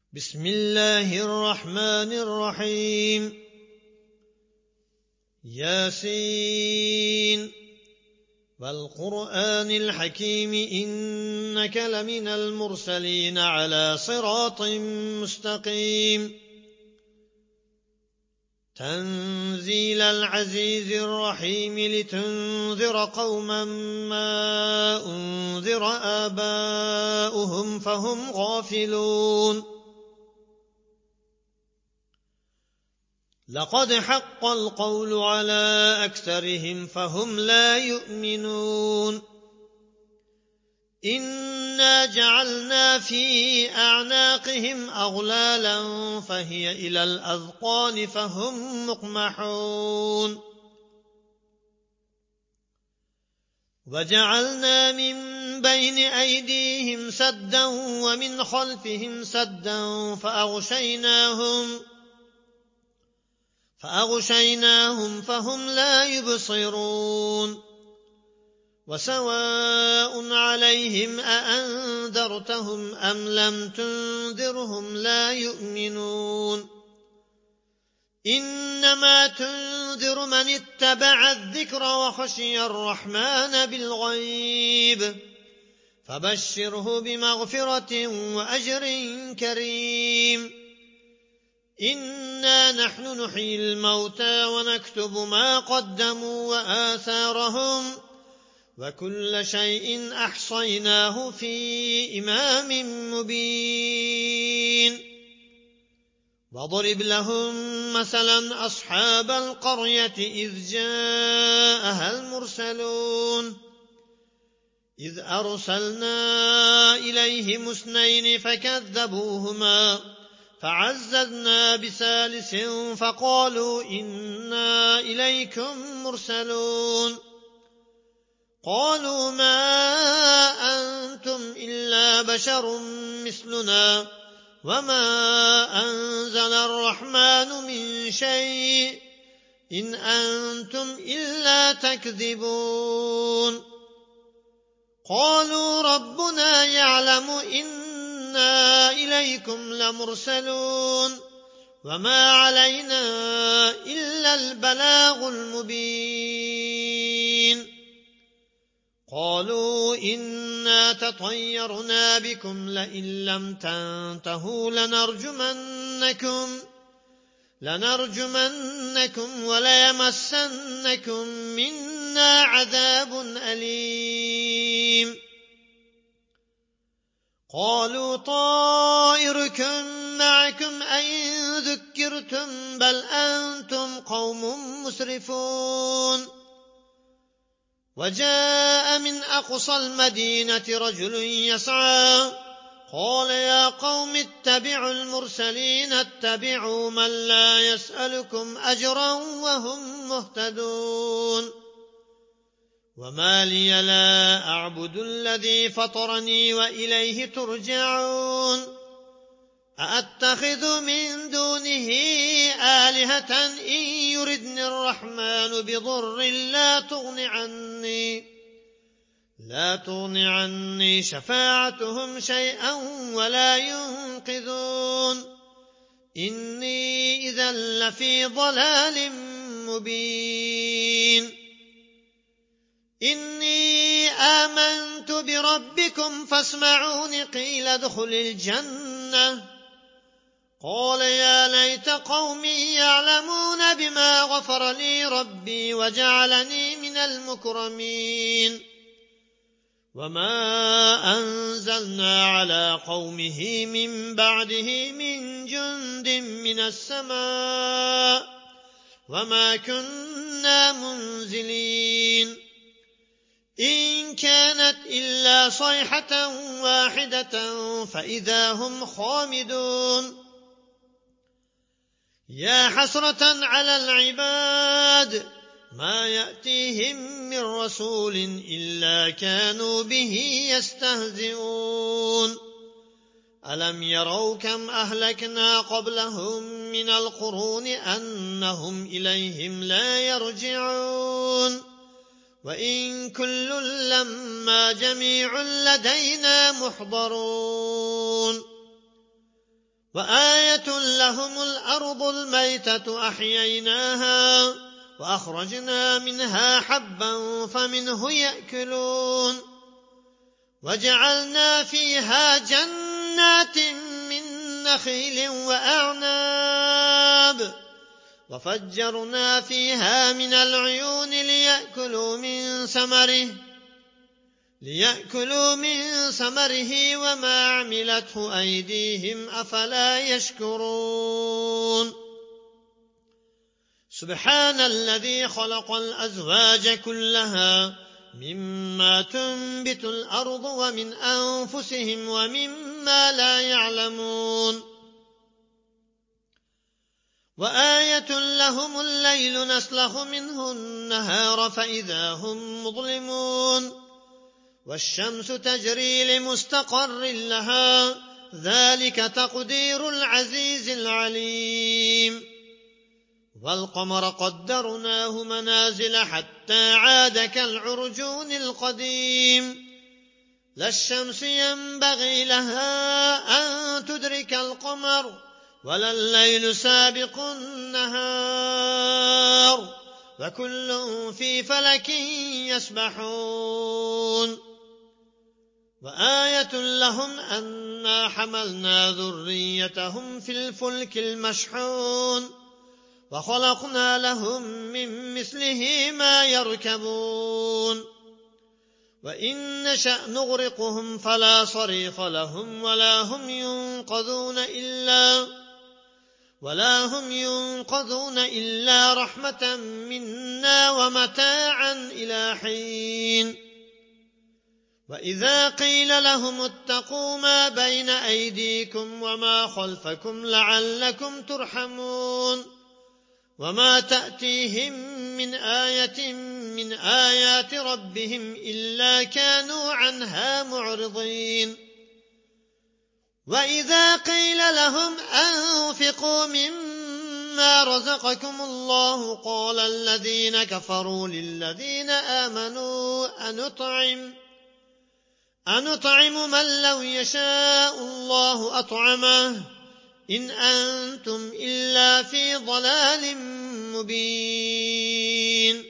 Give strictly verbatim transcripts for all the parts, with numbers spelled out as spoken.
بسم الله الرحمن الرحيم ياسين والقرآن الحكيم إنك لمن المرسلين على صراط مستقيم تنزيل العزيز الرحيم لتنذر قوما ما أنذر آباؤهم فهم غافلون لقد حق القول على أكثرهم فهم لا يؤمنون إنا جعلنا في أعناقهم أغلالا فهي إلى الأذقان فهم مقمحون وجعلنا من بين أيديهم سدا ومن خلفهم سدا فأغشيناهم فأغشيناهم فهم لا يبصرون وسواء عليهم أأنذرتهم أم لم تنذرهم لا يؤمنون إنما تنذر من اتبع الذكر وخشي الرحمن بالغيب فبشره بمغفرة وأجر كريم إنا نحن نحيي الموتى ونكتب ما قدموا وآثارهم وكل شيء أحصيناه في إمام مبين واضرب لهم مثلا أصحاب القرية إذ جاءها المرسلون إذ أرسلنا إليهم اثنين فكذبوهما فعززنا بثالث فقالوا إنا إليكم مرسلون قالوا ما أنتم إلا بشر مثلنا وما أنزل الرحمن من شيء إن أنتم إلا تكذبون قالوا ربنا يعلم إنا إليكم لمرسلون وما علينا إلا البلاغ المبين قالوا إنا تطيرنا بكم لئن لم تنتهوا لنرجمنكم لنرجمنكم وليمسنكم منا عذاب أليم قالوا طائركم معكم أئن ذكرتم بل أنتم قوم مسرفون وجاء من أقصى المدينة رجل يسعى قال يا قوم اتبعوا المرسلين اتبعوا من لا يسألكم أجرا وهم مهتدون وما لي لا أعبد الذي فطرني وإليه ترجعون أأتخذ من دونه آلهة إن يردني الرحمن بضر لا تغن عني لا تغن عني شفاعتهم شيئا ولا ينقذون إني إذا لفي ضلال مبين إني آمنت بربكم فاسمعون قيل ادخل الجنة قال يا ليت قومي يعلمون بما غفر لي ربي وجعلني من المكرمين وما أنزلنا على قومه من بعده من جند من السماء وما كنا منزلين إن كانت إلا صيحة واحدة فإذا هم خامدون يا حسرة على العباد ما يأتيهم من رسول إلا كانوا به يستهزئون ألم يروا كم أهلكنا قبلهم من القرون أنهم إليهم لا يرجعون وإن كل لما جميع لدينا محضرون وآية لهم الأرض الميتة أحييناها وأخرجنا منها حبا فمنه يأكلون وجعلنا فيها جنات من نخيل وأعناب وفجرنا فيها من العيون ليأكلوا من ثمره ليأكلوا من ثمره وما عملته أيديهم أفلا يشكرون سبحان الذي خلق الأزواج كلها مما تنبت الأرض ومن أنفسهم ومما لا يعلمون وآية لهم الليل نسلخ منه النهار فإذا هم مظلمون والشمس تجري لمستقر لها ذلك تقدير العزيز العليم والقمر قدرناه منازل حتى عاد كالعرجون القديم لا الشمس ينبغي لها أن تدرك القمر ولا الليل سابق النهار وكل في فلك يسبحون وآية لهم أنا حملنا ذريتهم في الفلك المشحون وخلقنا لهم من مثله ما يركبون وإن نشأ نغرقهم فلا صريخ لهم ولا هم ينقذون إلا ولا هم ينقذون إلا رحمة منا ومتاعا إلى حين وإذا قيل لهم اتقوا ما بين أيديكم وما خلفكم لعلكم ترحمون وما تأتيهم من آية من آيات ربهم إلا كانوا عنها معرضين وإذا قيل لهم أنفقوا مما رزقكم الله قال الذين كفروا للذين آمنوا أنطعم أنطعم من لو يشاء الله أطعمه إن أنتم إلا في ضلال مبين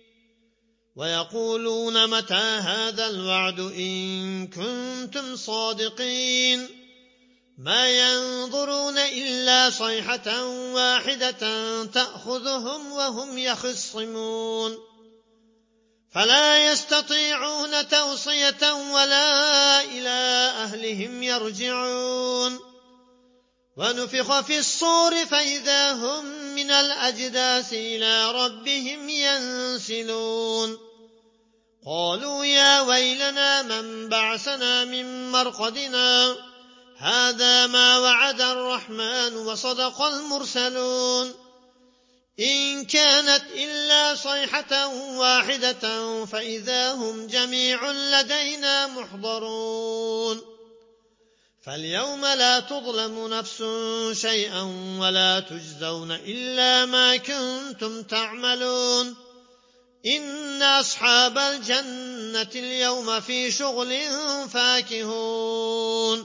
ويقولون متى هذا الوعد إن كنتم صادقين ما ينظرون إلا صيحة واحدة تأخذهم وهم يخصمون فلا يستطيعون توصية ولا إلى أهلهم يرجعون ونفخ في الصور فإذا هم من الأجداث إلى ربهم ينسلون قالوا يا ويلنا من بعثنا من مرقدنا هذا ما وعد الرحمن وصدق المرسلون إن كانت إلا صيحة واحدة فإذا هم جميع لدينا محضرون فاليوم لا تظلم نفس شيئا ولا تجزون إلا ما كنتم تعملون إن أصحاب الجنة اليوم في شغل فاكهون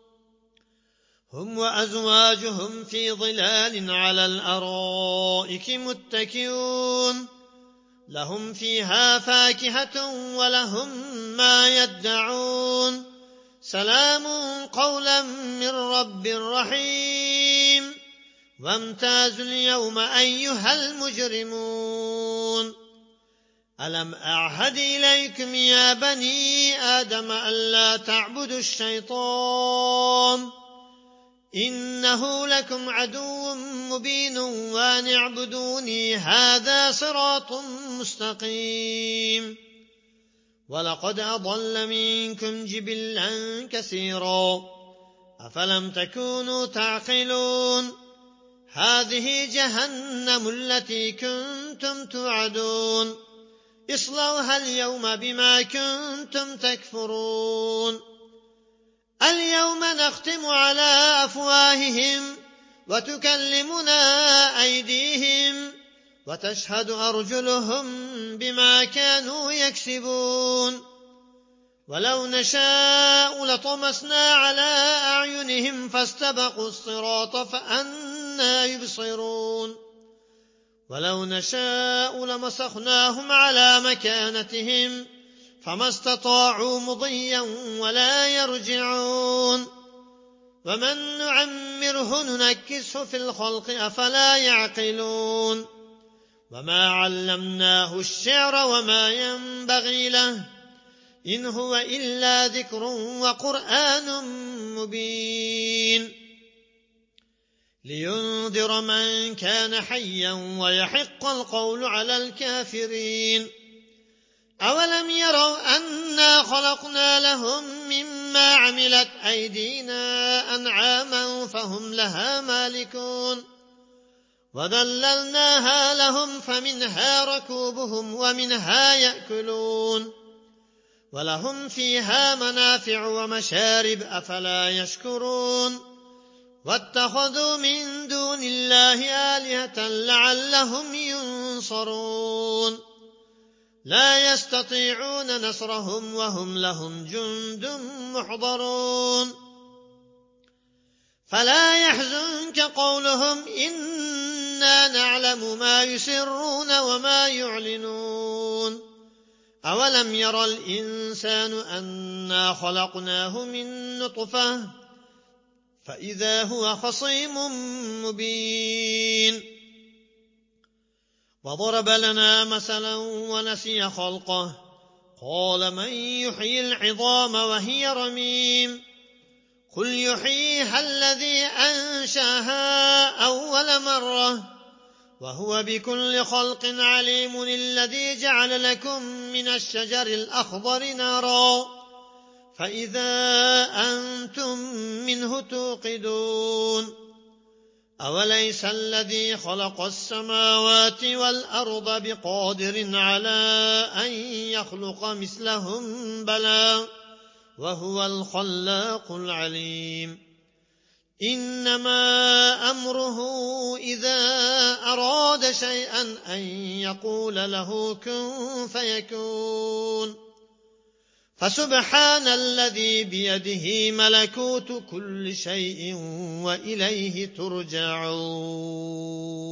هم وأزواجهم في ظلال على الأرائك متكئون لهم فيها فاكهة ولهم ما يدعون سلام قولا من رب رحيم وامتازوا اليوم أيها المجرمون ألم أعهد إليكم يا بني آدم ألا تعبدوا الشيطان إنه لكم عدو مبين وأن اعبدوني هذا صراط مستقيم ولقد أضل منكم جبلا كثيرا أفلم تكونوا تعقلون هذه جهنم التي كنتم توعدون اصلوها اليوم بما كنتم تكفرون اليوم نختم على أفواههم وتكلمنا أيديهم وتشهد أرجلهم بما كانوا يكسبون ولو نشاء لطمسنا على أعينهم فاستبقوا الصراط فأنى يبصرون ولو نشاء لمسخناهم على مكانتهم فما استطاعوا مضيا ولا يرجعون ومن نعمره ننكسه في الخلق أفلا يعقلون وما علمناه الشعر وما ينبغي له إن هو إلا ذكر وقرآن مبين لينذر من كان حيا ويحق القول على الكافرين أولم يروا أنا خلقنا لهم مما عملت أيدينا أنعاما فهم لها مالكون وذللناها لهم فمنها ركوبهم ومنها يأكلون ولهم فيها منافع ومشارب أفلا يشكرون واتخذوا من دون الله آلهة لعلهم ينصرون لا يستطيعون نصرهم وهم لهم جند محضرون فلا يحزنك قولهم إنا نعلم ما يسرون وما يعلنون أولم ير الإنسان أنا خلقناه من نطفة فإذا هو خصيم مبين وضرب لنا مثلا ونسي خلقه قال من يحيي العظام وهي رميم قل يحييها الذي أنشاها أول مرة وهو بكل خلق عليم الذي جعل لكم من الشجر الأخضر نارا فإذا أنتم منه توقدون أوليس الذي خلق السماوات والأرض بقادر على أن يخلق مثلهم بلى وهو الخلاق العليم إنما أمره إذا أراد شيئا أن يقول له كن فيكون فسبحان الذي بيده ملكوت كل شيء وإليه ترجعون.